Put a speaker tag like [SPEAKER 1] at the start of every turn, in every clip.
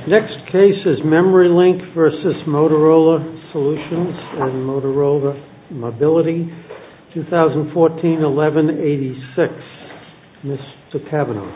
[SPEAKER 1] Next case is MemoryLink versus Motorola Solutions and Motorola Mobility, 2014-11-86. Mr. Kavanaugh.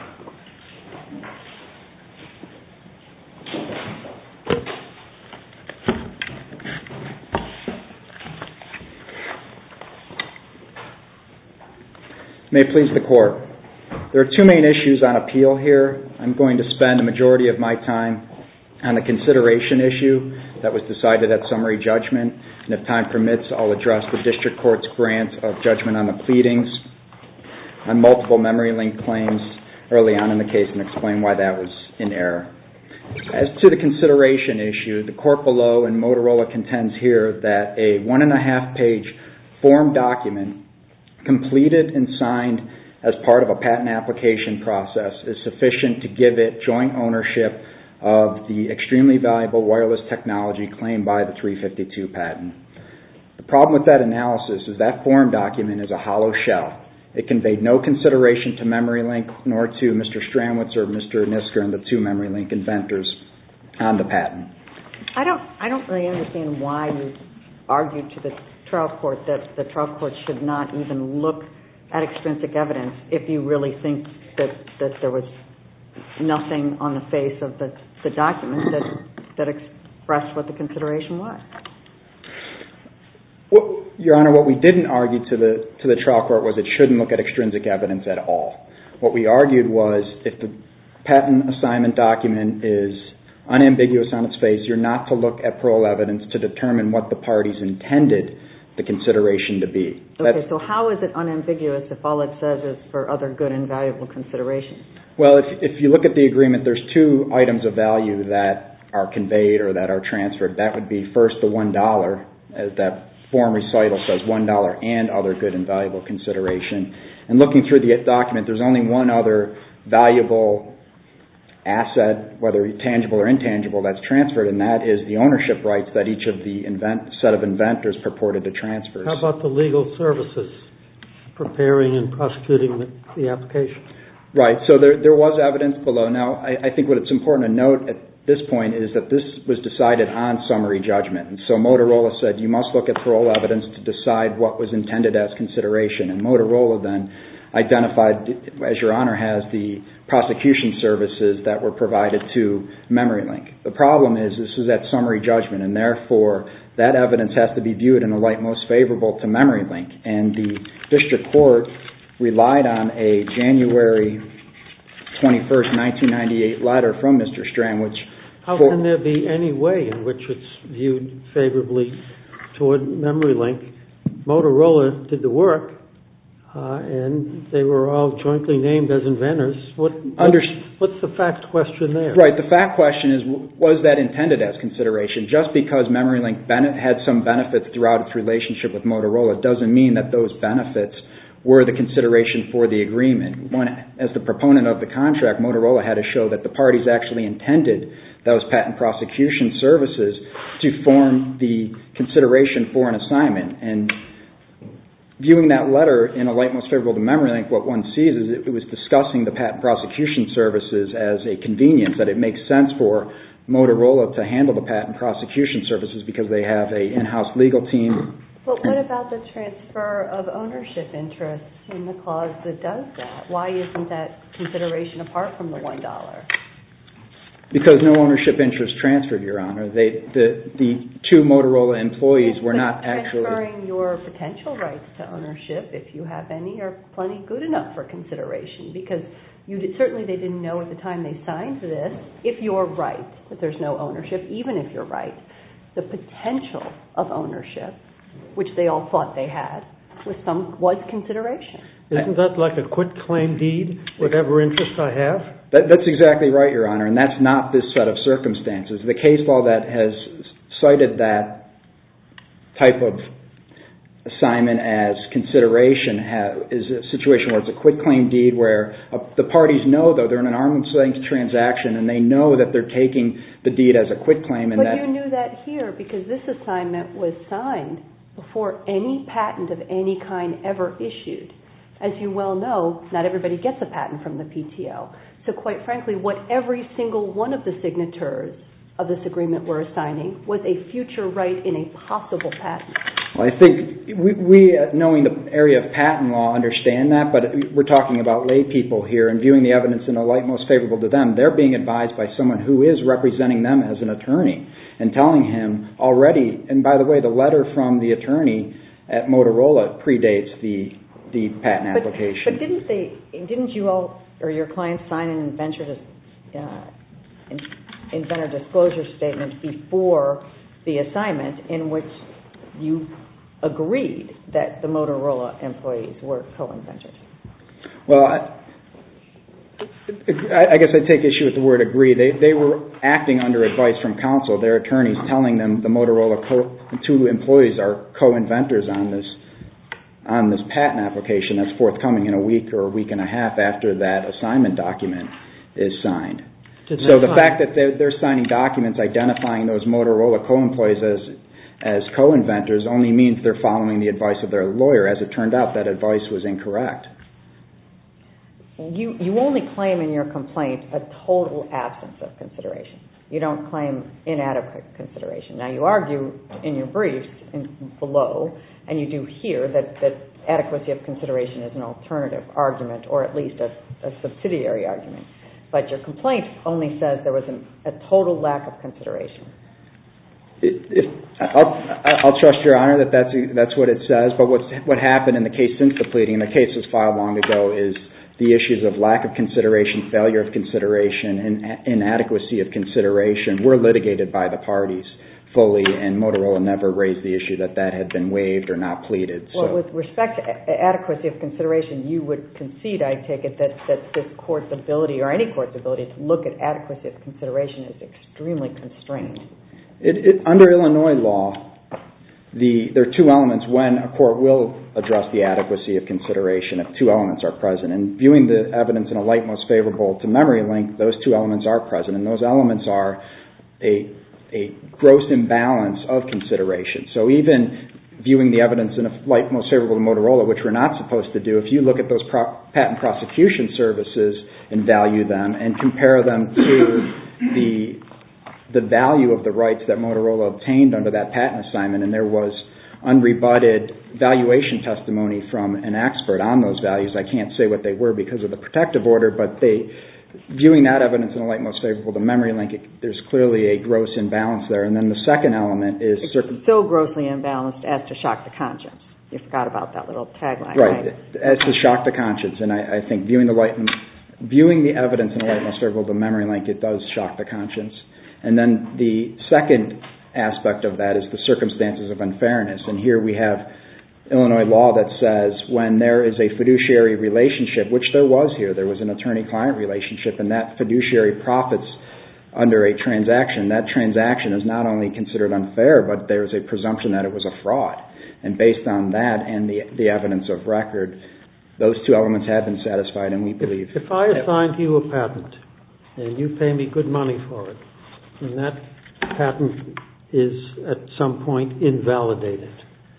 [SPEAKER 2] May it please the Court. There are two main issues on appeal here. I'm going to spend a majority of my time on the consideration issue that was decided at summary judgment, and if time permits, I'll address the District Court's grant of judgment on the pleadings on multiple MemoryLink claims early on in the case and explain why that was in error. As to the consideration issue, the Court below and Motorola contends here that a 1.5-page form document completed and signed as part of a patent application process is sufficient to give it joint ownership of the extremely valuable wireless technology claimed by the 352 patent. The problem with that analysis is that form document is a hollow shell. It conveyed no consideration to MemoryLink nor to Mr. Stranwitz or Mr. Nisker and the two MemoryLink inventors on the patent.
[SPEAKER 3] I don't really understand why you argued to the trial court that the trial court should not even look at extrinsic evidence if you really think that there was nothing on the face of the document that expressed what the consideration was.
[SPEAKER 2] Well, Your Honor, what we didn't argue to the trial court was it shouldn't look at extrinsic evidence at all. What we argued was if the patent assignment document is unambiguous on its face, you're not to look at parole evidence to determine what the parties intended the consideration to be.
[SPEAKER 3] Okay, so how is it unambiguous if all it says is for other good and valuable considerations?
[SPEAKER 2] Well, if you look at the agreement, there's two items of value that are conveyed or that are transferred. That would be first the $1, as that form recital says, $1 and other good and valuable consideration. And looking through the document, there's only one other valuable asset, whether tangible or intangible, that's transferred, and that is the ownership rights that each of the set of inventors purported to transfer.
[SPEAKER 1] How about the legal services preparing and prosecuting the application?
[SPEAKER 2] Right, so there was evidence below. Now, I think what it's important to note at this point is that this was decided on summary judgment, and so Motorola said you must look at parole evidence to decide what was intended as consideration, and Motorola then identified, as Your Honor has, the prosecution services that were provided to MemoryLink. The problem is this is at summary judgment, and therefore that evidence has to be viewed in the light most favorable to MemoryLink, and the district court relied on a January 21st, 1998 letter from Mr. Stranwitz.
[SPEAKER 1] How can there be any way in which it's viewed favorably toward MemoryLink? Motorola did the work, and they were all jointly named as inventors. What's the fact question there?
[SPEAKER 2] Right, the fact question is, was that intended as consideration? Just because MemoryLink had some benefits throughout its relationship with Motorola doesn't mean that those benefits were the consideration for the agreement. As the proponent of the contract, Motorola had to show that the parties actually intended those patent prosecution services to form the consideration for an assignment. And viewing that letter in a light most favorable to MemoryLink, what one sees is it was discussing the patent prosecution services as a convenience, that it makes sense for Motorola to handle the patent prosecution services because they have an in-house legal team.
[SPEAKER 4] But what about the transfer of ownership interests in the clause that does that? Why isn't that consideration apart from the $1?
[SPEAKER 2] Because no ownership interest transferred, Your Honor. The two Motorola employees were not actually...
[SPEAKER 4] Transferring your potential rights to ownership, if you have any, are plenty good enough for consideration, because certainly they didn't know at the time they signed this, if you're right, that there's no ownership, even if you're right, the potential of ownership, which they all thought they had, was consideration.
[SPEAKER 1] Isn't that like a quitclaim deed, whatever interest I have?
[SPEAKER 2] That's exactly right, Your Honor, and that's not this set of circumstances. The case law that has cited that type of assignment as consideration is a situation where it's a quitclaim deed where the parties know, though, they're in an arm's length transaction and they know that they're taking the deed as a quitclaim.
[SPEAKER 4] But you knew that here because this assignment was signed before any patent of any kind ever issued. as you well know, not everybody gets a patent from the PTO. So quite frankly, what every single one of the signatories of this agreement were assigning was a future right in a possible patent.
[SPEAKER 2] Well, I think we, knowing the area of patent law, understand that, but we're talking about lay people here and viewing the evidence in the light most favorable to them. They're being advised by someone who is representing them as an attorney and telling him already, and by the way, the letter from the attorney at Motorola predates the patent application.
[SPEAKER 3] But didn't you all or your clients sign an inventor disclosure statement before the assignment in which you agreed that the Motorola employees were co-inventors?
[SPEAKER 2] Well, I guess I take issue with the word agree. They were acting under advice from counsel, their attorneys telling them the Motorola two employees are co-inventors on this patent application that's forthcoming in a week or a week and a half after that assignment document is signed. So the fact that they're signing documents identifying those Motorola co-employees as co-inventors only means they're following the advice of their lawyer. As it turned out, that advice was incorrect.
[SPEAKER 3] You only claim in your complaint a total absence of consideration. You don't claim inadequate consideration. Now, you argue in your briefs below, and you do here, that adequacy of consideration is an alternative argument, or at least a subsidiary argument. But your complaint only says there was a total lack of consideration.
[SPEAKER 2] I'll trust Your Honor that that's what it says, but what happened in the case since the pleading, the case was filed long ago, is the issues of lack of consideration, failure of consideration, and inadequacy of consideration were litigated by the parties fully, and Motorola never raised the issue that had been waived or not pleaded.
[SPEAKER 3] Well, with respect to adequacy of consideration, you would concede, I take it, that this court's ability, or any court's ability, to look at adequacy of consideration is extremely constrained.
[SPEAKER 2] Under Illinois law, there are two elements when a court will address the adequacy of consideration if two elements are present. And viewing the evidence in a light most favorable to memory link, those two elements are present, and those elements are a gross imbalance of consideration. So even viewing the evidence in a light most favorable to Motorola, which we're not supposed to do, if you look at those patent prosecution services and value them and compare them to the value of the rights that Motorola obtained under that patent assignment, and there was unrebutted valuation testimony from an expert on those values. I can't say what they were because of the protective order, but viewing that evidence in a light most favorable to memory link, there's clearly a gross imbalance there. And then the second element is...
[SPEAKER 3] It's so grossly imbalanced as to shock the conscience. You forgot about that little tagline, right?
[SPEAKER 2] As to shock the conscience, and I think viewing the evidence in a light most favorable to memory link, it does shock the conscience. And then the second aspect of that is the circumstances of unfairness. And here we have Illinois law that says when there is a fiduciary relationship, which there was here, there was an attorney-client relationship, and that fiduciary profits under a transaction, that transaction is not only considered unfair, but there's a presumption that it was a fraud. And based on that and the evidence of record, those two elements have been satisfied, and we believe...
[SPEAKER 1] If I assign to you a patent, and you pay me good money for it, and that patent is at some point invalidated,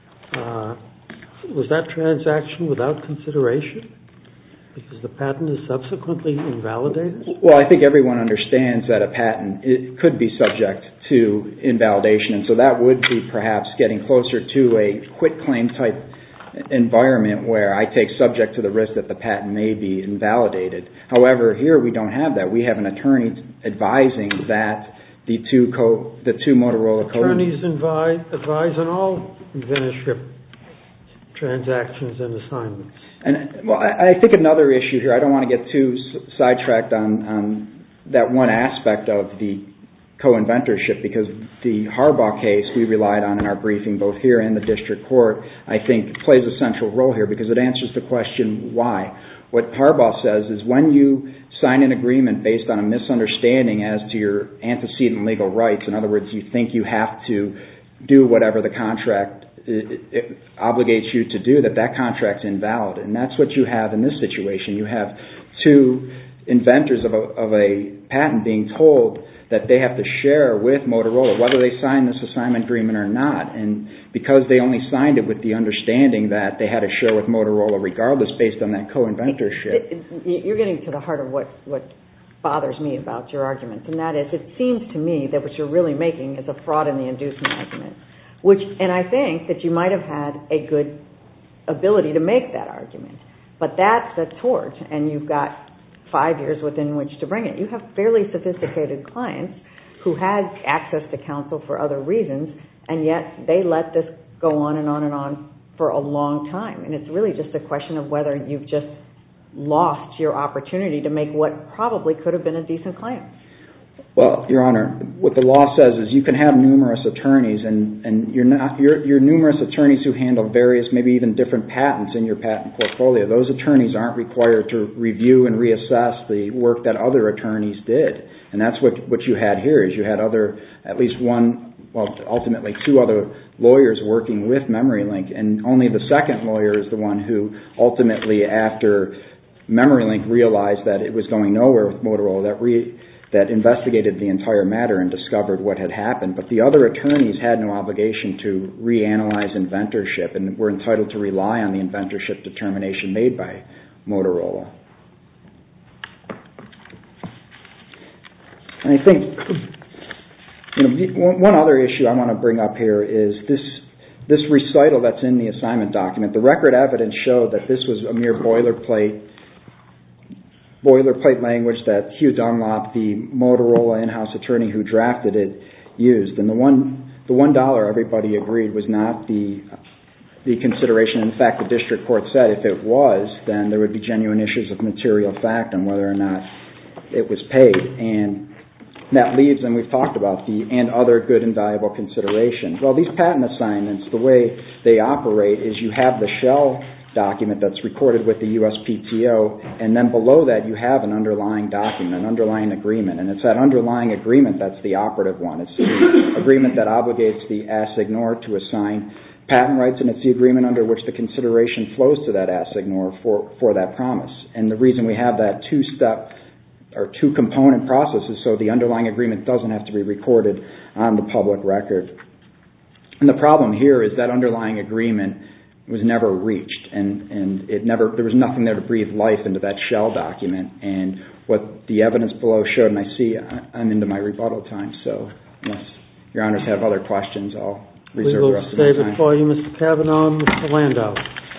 [SPEAKER 1] was that transaction without consideration? Because the patent is subsequently invalidated?
[SPEAKER 2] Well, I think everyone understands that a patent could be subject to invalidation, and so that would be perhaps getting closer to a quitclaim type environment where I take subject to the risk that the patent may be invalidated. However, here we don't have that. We have an attorney advising that the two Motorola
[SPEAKER 1] attorneys advise on all inventorship transactions and assignments.
[SPEAKER 2] And well, I think another issue here, I don't want to get too sidetracked on that one aspect of the co-inventorship, because the Harbaugh case we relied on in our briefing, both here and the district court, I think plays a central role here because it answers the question why. What Harbaugh says is when you sign an agreement based on a misunderstanding as to your antecedent legal rights, in other words, you think you have to do whatever the contract obligates you to do, that contract's invalid. And that's what you have in this situation. You have two inventors of a patent being told that they have to share with Motorola, whether they sign this assignment agreement or not. And because they only signed it with the understanding that they had to share with Motorola regardless based on that co-inventorship.
[SPEAKER 3] You're getting to the heart of what bothers me about your argument, and that is it seems to me that what you're really making is a fraud in the inducement argument, and I think that you might have had a good ability to make that argument, but that's a tort, and you've got 5 years within which to bring it. You have fairly sophisticated clients who had access to counsel for other reasons, and yet they let this go on and on and on for a long time, and it's really just a question of whether you've just lost your opportunity to make what probably could have been a decent claim.
[SPEAKER 2] Well, Your Honor, what the law says is you can have numerous attorneys, and your numerous attorneys who handle various, maybe even different patents in your patent portfolio. Those attorneys aren't required to review and reassess the work that other attorneys did, and that's what you had here. Is you had at least one, well, ultimately 2 other lawyers working with MemoryLink, and only the second lawyer is the one who ultimately, after MemoryLink realized that it was going nowhere with Motorola, that investigated the entire matter and discovered what had happened. But the other attorneys had no obligation to reanalyze inventorship and were entitled to rely on the inventorship determination made by Motorola. And I think one other issue I want to bring up here is this recital that's in the assignment document. The record evidence showed that this was a mere boilerplate language that Hugh Dunlop, the Motorola in-house attorney who drafted it, used. And the $1 everybody agreed was not the consideration. In fact, the district court said if it was, then there would be genuine issues of material fact on whether or not it was paid. And that leaves, and we've talked about and other good and valuable considerations. Well, these patent assignments, the way they operate is you have the shell document that's recorded with the USPTO, and then below that you have an underlying document, an underlying agreement, and it's that underlying agreement that's the operative one. It's the agreement that obligates the assignor to assign patent rights, and it's the agreement under which the consideration flows to that assignor for that promise. And the reason we have that 2-step or 2-component process is so the underlying agreement doesn't have to be recorded on the public record. And the problem here is that underlying agreement was never reached, and there was nothing there to breathe life into that shell document. And what the evidence below showed, and I see I'm into my rebuttal time, so unless Your Honors have other questions, I'll reserve the rest of my time.
[SPEAKER 1] We will save it for you, Mr. Kavanaugh and Mr. Landau.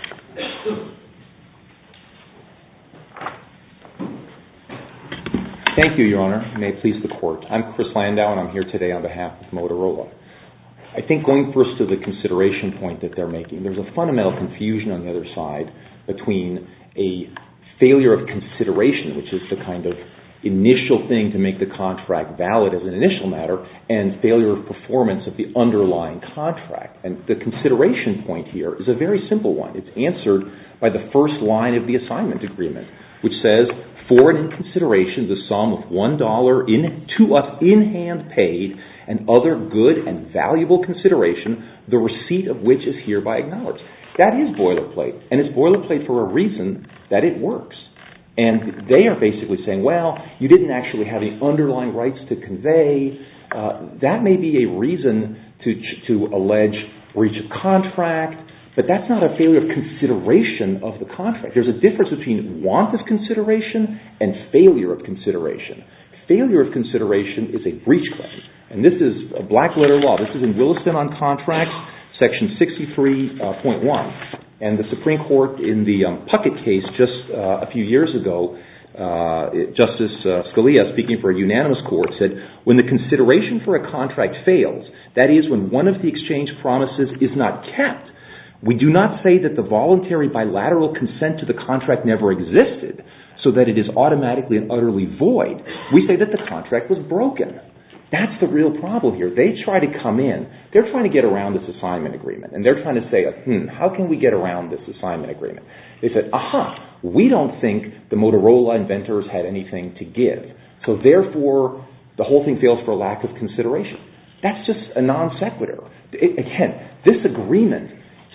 [SPEAKER 5] Thank you, Your Honor. May it please the Court. I'm Chris Landau, and I'm here today on behalf of Motorola. I think going first to the consideration point that they're making, there's a fundamental confusion on the other side between a failure of consideration, which is the kind of initial thing to make the contract valid as an initial matter, and failure of performance of the underlying contract. And the consideration point here is a very simple one. It's answered by the first line of the assignment agreement, which says, for and in consideration the sum of $1 to us in hand paid, and other good and valuable consideration, the receipt of which is hereby acknowledged. That is boilerplate, and it's boilerplate for a reason that it works. And they are basically saying, well, you didn't actually have the underlying rights to convey. That may be a reason to allege breach of contract, but that's not a failure of consideration of the contract. There's a difference between want of consideration and failure of consideration. Failure of consideration is a breach claim. And this is a black letter law. This is in Williston on Contracts, Section 63.1. And the Supreme Court in the Puckett case just a few years ago, Justice Scalia, speaking for a unanimous court, said, when the consideration for a contract fails, that is, when one of the exchange promises is not kept, we do not say that the voluntary bilateral consent to the contract never existed, so that it is automatically and utterly void. We say that the contract was broken. That's the real problem here. They try to come in. They're trying to get around this assignment agreement, and they're trying to say, how can we get around this assignment agreement? They said, we don't think the Motorola inventors had anything to give, so therefore the whole thing fails for a lack of consideration. That's just a non sequitur. Again, this agreement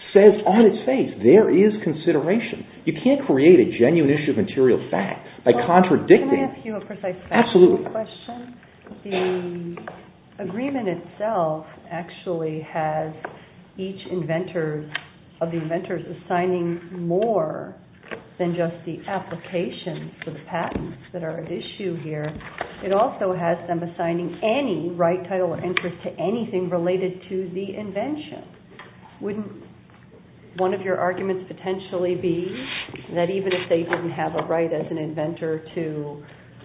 [SPEAKER 5] says on its face there is consideration. You can't create a genuine issue of material fact by contradicting.
[SPEAKER 4] Can I ask you a precise question? The agreement itself actually has each of the inventors assigning more than just the applications for the patents that are at issue here. It also has them assigning any right, title, or interest to anything related to the invention. Wouldn't one of your arguments potentially be that even if they didn't have a right as an inventor to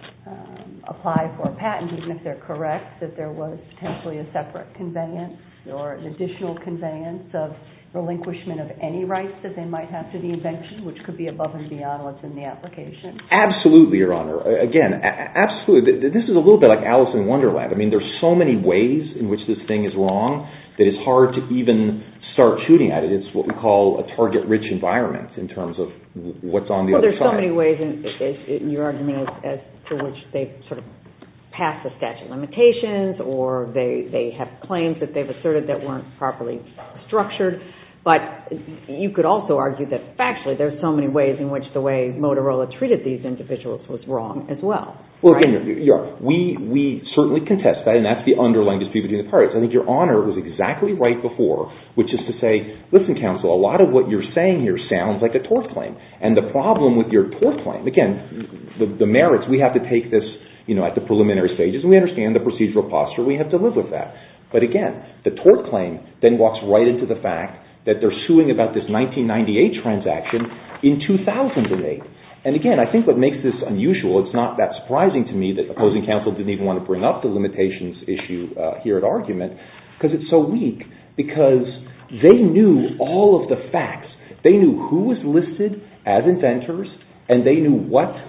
[SPEAKER 4] apply for a patent, even if they're correct, that there was potentially a separate conveyance or an additional conveyance of relinquishment of any rights that they might have to the invention, which could be above and beyond what's in the application?
[SPEAKER 5] Absolutely, Your Honor. Again, absolutely. This is a little bit like Alice in Wonderland. I mean, there's so many ways in which this thing is wrong that it's hard to even start shooting at it. It's what we call a target-rich environment in terms of what's on the other side.
[SPEAKER 3] Well, there's so many ways in your argument as to which they've sort of passed the statute of limitations, or they have claims that they've asserted that weren't properly structured. But you could also argue that factually there's so many ways in which the way Motorola treated these individuals was wrong as well.
[SPEAKER 5] Well,
[SPEAKER 3] right?
[SPEAKER 5] again, we certainly contest that, and that's the underlying dispute between the parties. I think Your Honor was exactly right before, which is to say, listen, counsel, a lot of what you're saying here sounds like a tort claim. And the problem with your tort claim, again, the merits, we have to take this at the preliminary stages, and we understand the procedural posture. We have to live with that. But again, the tort claim then walks right into the fact that they're suing about this 1998 transaction in 2008. And again, I think what makes this unusual, it's not that surprising to me that opposing counsel didn't even want to bring up the limitations issue here at argument, because it's so weak, because they knew all of the facts. They knew who was listed as inventors, and they knew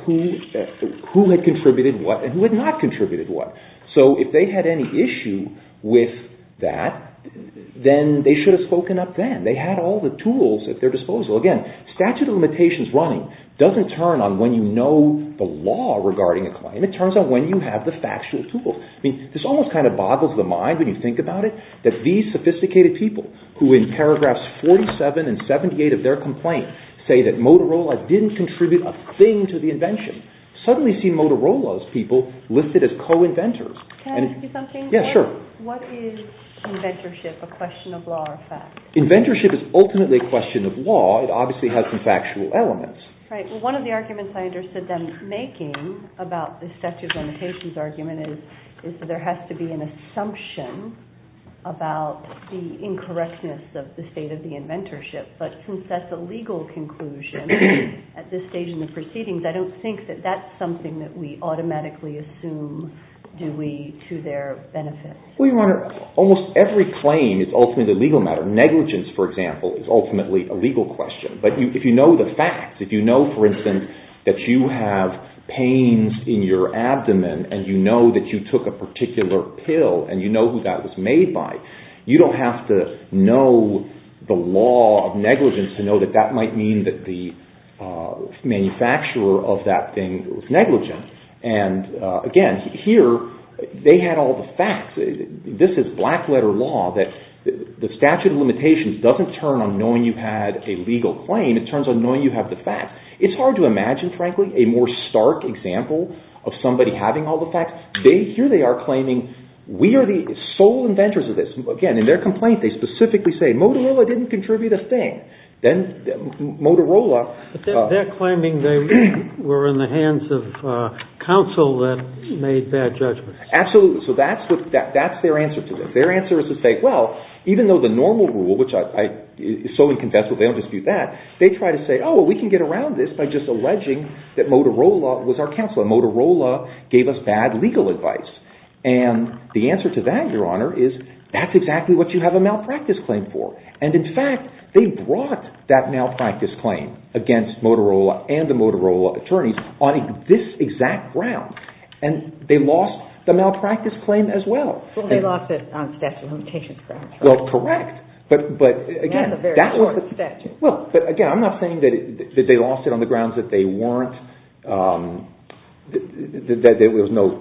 [SPEAKER 5] who had contributed what and who had not contributed what. So if they had any issue with that, then they should have spoken up then. They had all the tools at their disposal. Again, statute of limitations running doesn't turn on when you know the law regarding a claim. It turns on when you have the factual tools. I mean, this almost kind of boggles the mind when you think about it, that these sophisticated people who in paragraphs 47 and 78 of their complaint say that Motorola didn't contribute a thing to the invention, suddenly see Motorola's people listed as co-inventors.
[SPEAKER 4] Can I ask you something?
[SPEAKER 5] Yeah, sure.
[SPEAKER 4] What is inventorship, a question of law or fact?
[SPEAKER 5] Inventorship is ultimately a question of law. It obviously has some factual elements.
[SPEAKER 4] Right. Well, one of the arguments I understood them making about the statute of limitations argument is that there has to be an assumption about the incorrectness of the state of the inventorship. But since that's a legal conclusion at this stage in the proceedings, I don't think that that's something that we automatically assume to their benefit.
[SPEAKER 5] Well, Your Honor, almost every claim is ultimately a legal matter. Negligence, for example, is ultimately a legal question. But if you know the facts, if you know, for instance, that you have pains in your abdomen and you know that you took a particular pill and you know who that was made by, you don't have to know the law of negligence to know that that might mean that the manufacturer of that thing was negligent. And again, here, they had all the facts. This is black letter law that the statute of limitations doesn't turn on knowing you had a legal claim. It turns on knowing you have the facts. It's hard to imagine, frankly, a more stark example of somebody having all the facts. Here they are claiming, we are the sole inventors of this. Again, in their complaint, they specifically say, Motorola didn't contribute a thing. Then Motorola...
[SPEAKER 1] But they're claiming they were in the hands of counsel that made bad judgments.
[SPEAKER 5] Absolutely. So that's their answer to this. Their answer is to say, well, even though the normal rule, which is so incontestable, they don't dispute that, they try to say, oh, well, we can get around this by just alleging that Motorola was our counsel, and Motorola gave us bad legal advice. And the answer to that, Your Honor, is that's exactly what you have a malpractice claim for. And in fact, they brought that malpractice claim against Motorola and the Motorola attorneys on this exact ground. And they lost the malpractice claim as well.
[SPEAKER 3] Well, they lost it on statute of limitations grounds. Right?
[SPEAKER 5] Well, correct. But again,
[SPEAKER 3] that's a very short statute.
[SPEAKER 5] Well, but again, I'm not saying that they lost it on the grounds that they weren't, that there was no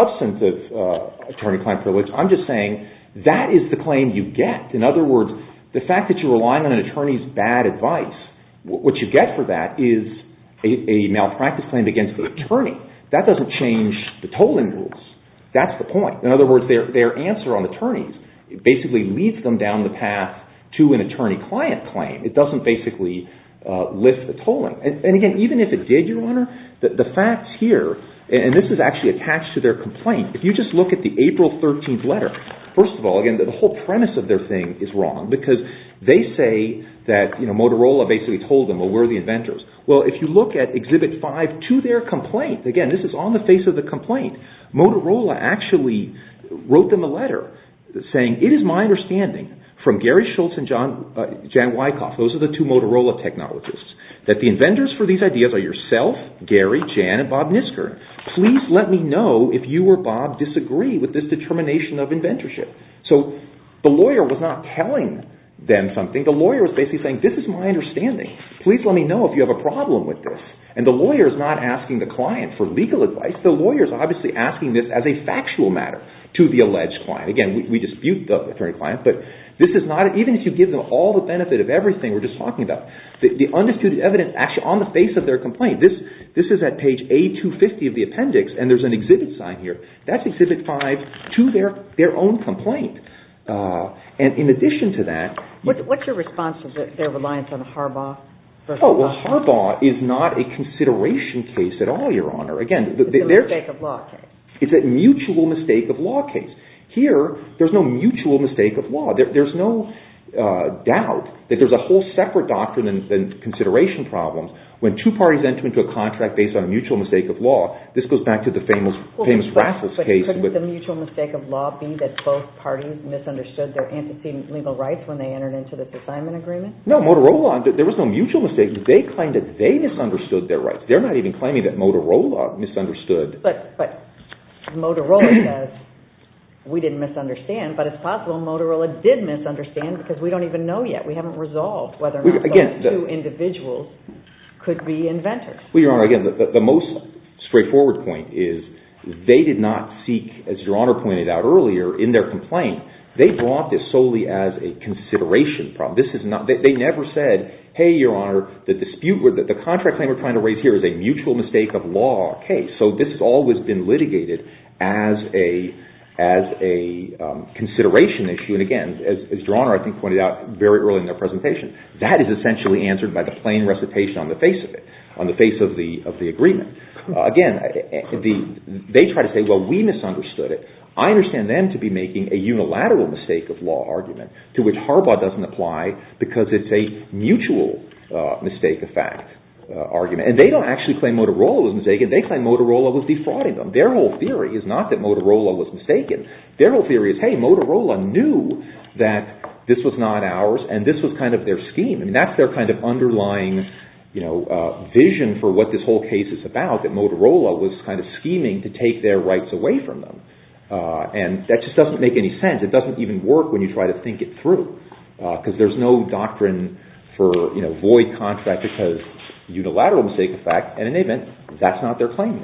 [SPEAKER 5] substantive attorney-client privilege. I'm just saying that is the claim you get. In other words, the fact that you're relying on an attorney's bad advice, what you get for that is a malpractice claim against the attorney. That doesn't change the tolling rules. That's the point. In other words, their answer on attorneys basically leads them down the path to an attorney-client claim. It doesn't basically lift the tolling. And again, even if it did, Your Honor, the facts here, and this is actually attached to their complaint, if you just look at the April 13th letter, first of all, again, the whole premise of their thing is wrong because they say that Motorola basically told them, well, we're the inventors. Well, if you look at Exhibit 5 to their complaint, again, this is on the face of the complaint, Motorola actually wrote them a letter saying, it is my understanding from Gary Schultz and Jan Wyckoff, those are the two Motorola technologists, that the inventors for these ideas are yourself, Gary, Jan, and Bob Nisker. Please let me know if you or Bob disagree with this determination of inventorship. So the lawyer was not telling them something. The lawyer was basically saying, this is my understanding. Please let me know if you have a problem with this. And the lawyer is not asking the client for legal advice. The lawyer is obviously asking this as a factual matter to the alleged client. Again, we dispute the attorney-client, but this is not, even if you give them all the benefit of everything we're just talking about, the undisputed evidence actually on the face of their complaint, this is at page A250 of the appendix, and there's an exhibit sign here. That's Exhibit 5 to their own complaint. And in addition to that...
[SPEAKER 3] What's your response to their reliance on Harbaugh?
[SPEAKER 5] Harbaugh is not a consideration case at all, Your Honor. Again,
[SPEAKER 3] it's a mistake of law case.
[SPEAKER 5] It's a mutual mistake of law case. Here, there's no mutual mistake of law. There's no doubt that there's a whole separate doctrine than consideration problems. When two parties enter into a contract based on a mutual mistake of law, this goes back to the famous Raffles case.
[SPEAKER 3] But couldn't the mutual mistake of law be that both parties misunderstood their antecedent legal rights when they entered into this assignment agreement?
[SPEAKER 5] No, Motorola, there was no mutual mistake. They claimed that they misunderstood their rights. They're not even claiming that Motorola misunderstood.
[SPEAKER 3] But Motorola says, we didn't misunderstand, but it's possible Motorola did misunderstand because we don't even know yet. We haven't resolved whether or not those two individuals could be inventors.
[SPEAKER 5] Well, Your Honor, again, the most straightforward point is they did not seek, as Your Honor pointed out earlier, in their complaint, they brought this solely as a consideration problem. This is not, they never said, hey, Your Honor, the dispute, the contract claim we're trying to raise here is a mutual mistake of law case. So this has always been litigated as a consideration issue. And again, as Your Honor, I think, pointed out very early in their presentation, that is essentially answered by the plain recitation on the face of it, on the face of the agreement. Again, they try to say, well, we misunderstood it. I understand them to be making a unilateral mistake of law argument to which Harbaugh doesn't apply because it's a mutual mistake of fact argument. And they don't actually claim Motorola was mistaken. They claim Motorola was defrauding them. Their whole theory is not that Motorola was mistaken. Their whole theory is, hey, Motorola knew that this was not ours and this was kind of their scheme. I mean, that's their kind of underlying vision for what this whole case is about, that Motorola was kind of scheming to take their rights away from them. And that just doesn't make any sense. It doesn't even work when you try to think it through because there's no doctrine for void contract because unilateral mistake of fact, and in any event, that's not their claim.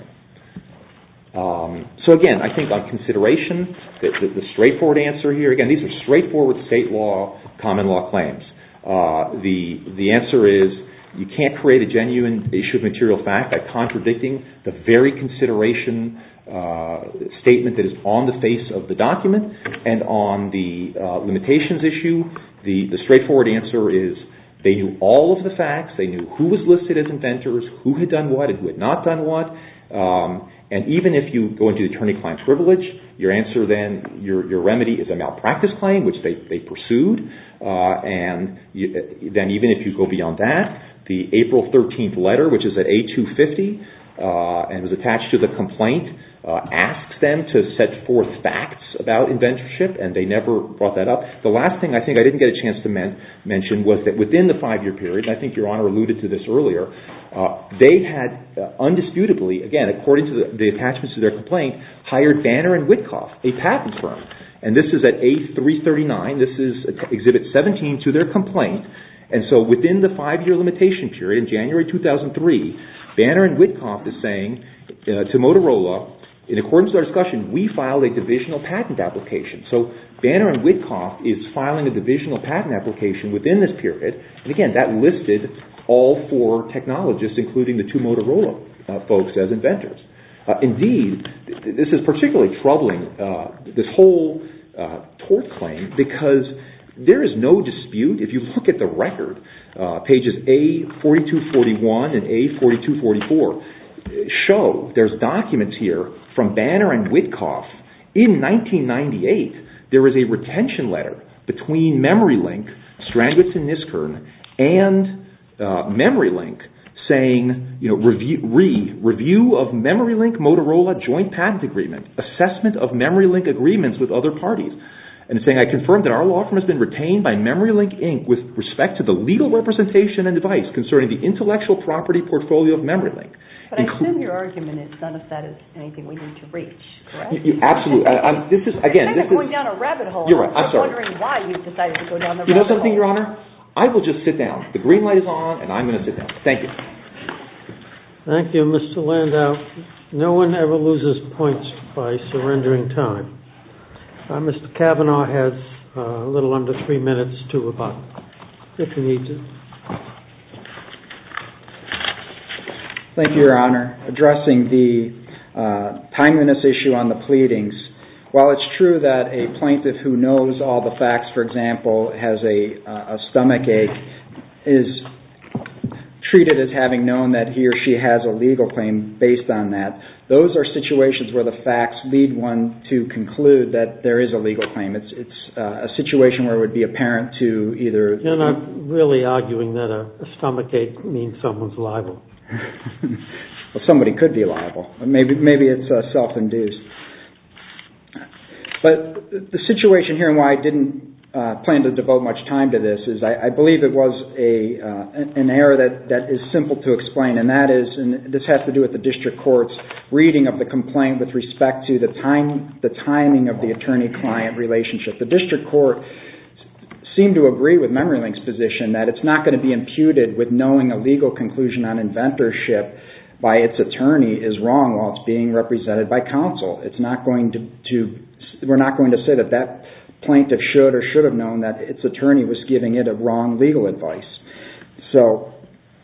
[SPEAKER 5] So again, I think on consideration, the straightforward answer here, again, these are straightforward state law, common law claims. The answer is you can't create a genuine issue of material fact by contradicting the very consideration statement that is on the face of the document, and on the limitations issue, the straightforward answer is they knew all of the facts, they knew who was listed as inventors, who had done what and who had not done what, and even if you go into attorney-client privilege, your answer then, your remedy is a malpractice claim, which they pursued, and then even if you go beyond that, the April 13th letter, which is at A250, and was attached to the complaint, asks them to set forth facts about inventorship, and they never brought that up. The last thing I think I didn't get a chance to mention was that within the 5-year period, and I think Your Honor alluded to this earlier, they had undisputably, again, according to the attachments to their complaint, hired Banner and Witkoff, a patent firm. And this is at A339, this is Exhibit 17 to their complaint, and so within the 5-year limitation period, in January 2003, Banner and Witkoff is saying to Motorola, in accordance with our discussion, we filed a divisional patent application. So Banner and Witkoff is filing a divisional patent application within this period. And again, that listed all 4 technologists, including the 2 Motorola folks, as inventors. Indeed, this is particularly troubling, this whole tort claim, because there is no dispute. If you look at the record, pages A4241 and A4244 show there's documents here from Banner and Witkoff. In 1998, there was a retention letter between MemoryLink, Strandwitz and Niskern, and MemoryLink saying, review of MemoryLink Motorola joint patent agreement, assessment of MemoryLink agreements with other parties. And it's saying, I confirm that our law firm has been retained by MemoryLink Inc. with respect to the legal representation and advice concerning the intellectual property portfolio of MemoryLink.
[SPEAKER 4] But I assume your argument is none of that is anything we need to reach, correct?
[SPEAKER 5] Absolutely. This is
[SPEAKER 4] going down a rabbit hole.
[SPEAKER 5] You're right. I'm sorry.
[SPEAKER 4] wondering why you've decided to go down the rabbit hole.
[SPEAKER 5] You know something, Your Honor? I will just sit down. The green light is on, and I'm going to sit down. Thank you.
[SPEAKER 1] Thank you, Mr. Landau. No one ever loses points by surrendering time. Mr. Kavanaugh has a little under 3 minutes to rebut, if he needs it.
[SPEAKER 2] Thank you, Your Honor. Addressing the timeliness issue on the pleadings, while it's true that a plaintiff who knows all the facts, for example, has a stomach ache, is treated as having known that he or she has a legal claim based on that, those are situations where the facts lead one to conclude that there is a legal claim. It's a situation where it would be apparent to either...
[SPEAKER 1] You're not really arguing that a stomach ache means someone's liable.
[SPEAKER 2] Well, somebody could be liable. Maybe it's self-induced. But the situation here, and why I didn't plan to devote much time to this, is I believe it was an error that is simple to explain, and that is, and this has to do with the district court's reading of the complaint with respect to the timing of the attorney-client relationship. The district court seemed to agree with MemoryLink's position that it's not going to be imputed with knowing a legal conclusion on inventorship by its attorney is wrong while it's being represented by counsel. It's not going we're not going to say that plaintiff should or should have known that its attorney was giving it a wrong legal advice. So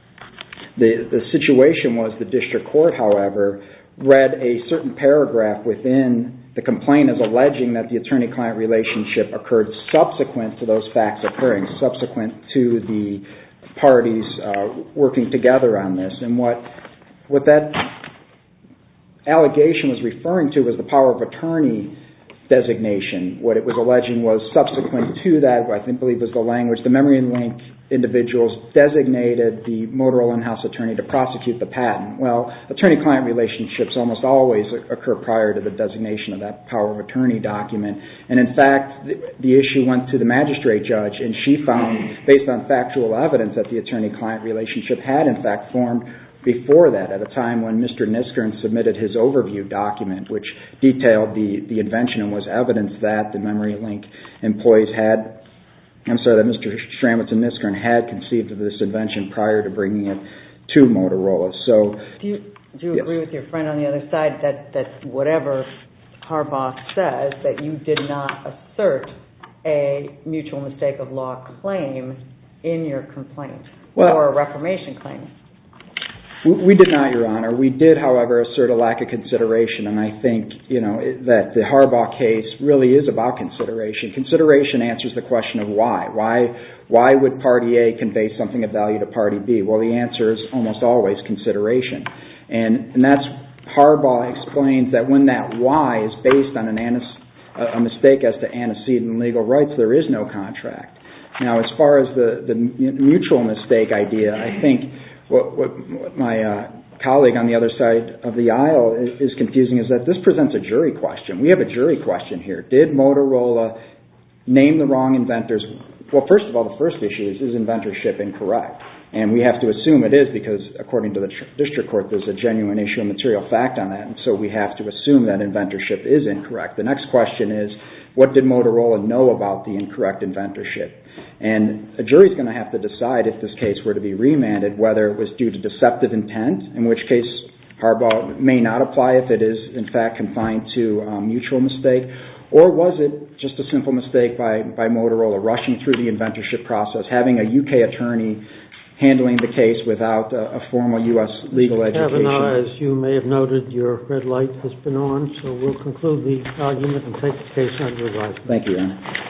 [SPEAKER 2] the situation was the district court, however, read a certain paragraph within the complaint as alleging that the attorney-client relationship occurred subsequent to those facts occurring, subsequent to the parties working together on this. And what that allegation was referring to was the power of attorney designation. What it was alleging was subsequent to that, I believe was the language, the MemoryLink individuals designated the Motorola in-house attorney to prosecute the patent. Well, attorney-client relationships almost always occur prior to the designation of that power of attorney document. And in fact, the issue went to the magistrate judge, and she found, based on factual evidence, that the attorney-client relationship had in fact formed before that, at a time when Mr. Niskern submitted his overview document, which detailed the invention and was evidence that the MemoryLink employees had, that Mr. Strandwitz and Niskern had conceived of this invention prior to bringing it to Motorola. So,
[SPEAKER 3] do you agree with your friend on the other side that whatever Harbaugh says, that you did not assert a mutual mistake of law claim in your complaint, or a reformation claim?
[SPEAKER 2] We did not, Your Honor. We did, however, assert a lack of consideration, and I think that the Harbaugh case really is about consideration. Consideration answers the question of why. Why would Party A convey something of value to Party B? Well, the answer is almost always consideration. And that's, Harbaugh explains that when that why is based on a mistake as to antecedent legal rights, there is no contract. Now, as far as the mutual mistake idea, I think what my colleague on the other side of the aisle is confusing is that this presents a jury question. We have a jury question here. Did Motorola name the wrong inventors? Well, first of all, the first issue is inventorship incorrect? And we have to assume it is because, according to the district court, there's a genuine issue of material fact on that, and so we have to assume that inventorship is incorrect. The next question is, what did Motorola know about the incorrect inventorship? And a jury is going to have to decide, if this case were to be remanded, whether it was due to deceptive intent, in which case Harbaugh may not apply if it is, in fact, confined to mutual mistake? Or was it just a simple mistake by Motorola rushing through the inventorship process, having a UK attorney handling the case without a formal U.S. legal education?
[SPEAKER 1] Kavanaugh, as you may have noted, your red light has been on, so we'll conclude the argument and take the case under advisement.
[SPEAKER 2] Thank you, Your Honor.